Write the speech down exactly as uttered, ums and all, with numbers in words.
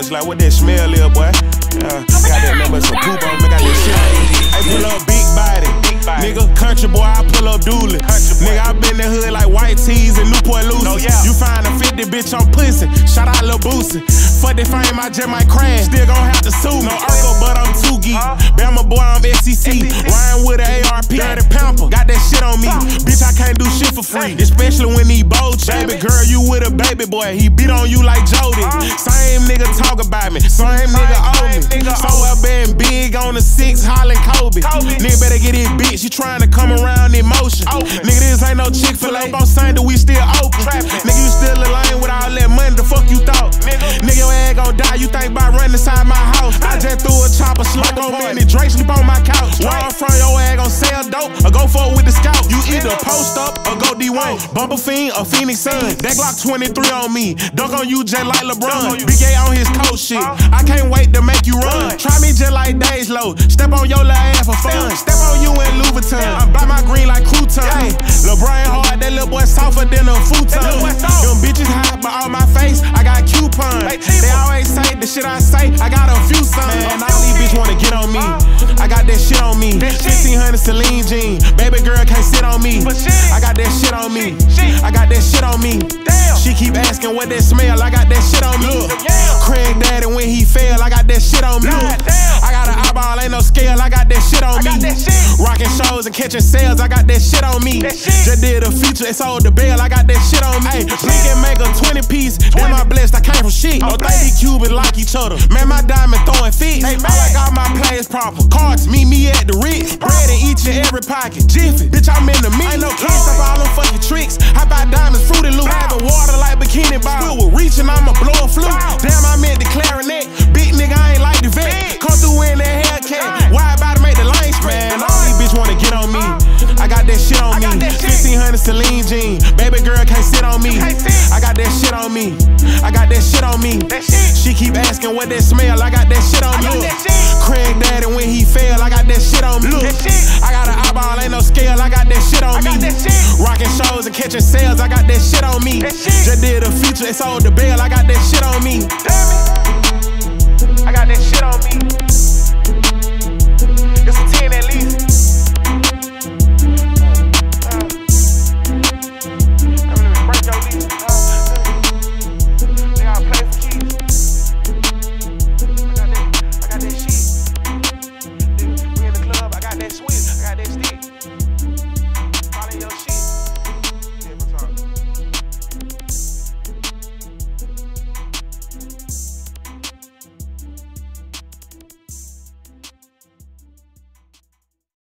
She like, what that smell is, boy? Uh, got that number, some poop on me, got that shit on me. I pull up big body. Nigga, country boy, I pull up dually. Nigga, I been in the hood like white tees and Newport Lucy. No, yeah. You find a fifty bitch on pussy. Shout out Lil Boosie. Fuck the fame, I just might crash. Still gon' have to sue me. No Urkel, but I'm too geek. Uh, Bama boy, I'm S E C. Ryan with an A R P. Dirty Pamper, got that shit on me. Uh, bitch, I can't do shit for free. Especially when he bold. Baby girl, you with a baby boy. He beat on you like Jody. Uh, Same nigga talk about me. Same nigga owe me. So I been big on the six, hollin' Kobe. Kobe. Nigga better get his bitch. You trying to come around in motion. Open. Nigga, this ain't no Chick-fil-A. On Sunday, we still open. Trappin'. Nigga, you still a lane with all that money. The fuck you thought? Nigga, nigga your ass gon' die. You think about running inside my house. I just threw a chopper, smoke on me, and Drake sleep on my couch. Where from your ass gon' sell dope or go fuck with the scout. You either post up or go D one. Bumble Fiend or Phoenix Sun. That Glock twenty-three on me. Dunk on you just like LeBron. Big A on his coat shit. I can't wait to make you run. Try me just like Days Low. Step on your little ass for fun. Step on you in Louis Vuitton. I buy my green like crouton. LeBron hard, that little boy softer than a futon. Them bitches hot, but on my face, I got coupons. They always say the shit I say, I got a few sons. Man, all these bitches wanna get on me. I got that shit on me. fifteen hundred Celine jean. Baby girl can't sit on me. I got that shit on me. I got that shit on me. She keep asking what that smell. I got that shit on me. Craig Daddy when he fail, I got that shit on me. I got an eyeball, ain't no scale. I got that shit on me. Rocking shows and catching sales, I got that shit on me. Just did a feature, it sold the bell, I got that shit on me. Blink and make a twenty piece, damn I blessed, I came from shit. Don't think these Cubans like each other. Man, my diamond throwing fits. I like all my plays proper. Cards, meet me at the Ritz. Bread in each and every pocket. Jiffy, bitch, I'm in the mix. Ain't no kids of all them fucking tricks. I buy diamonds, Fruity Loop. Having water like bikini ball. With reaching, I'ma blow a flute. Damn, I meant the clarinet. Big nigga, I ain't like the vet. Come through in that Hellcat. Why about to make the lane spread? Man, all these bitch wanna get on me. I got that shit on me. fifteen hundred Celine jean. Baby girl can't sit on me. I got that shit on me. I got that shit on me. She keep asking what that smell. I got that shit on me. Craig Daddy when he fail. I got that shit on me. I got an eyeball, ain't no scale. I got that shit on me. Rocking shows and catching sales. I got that shit on me. Just did a feature, it sold the bell. I got that shit on me. I got that shit on me.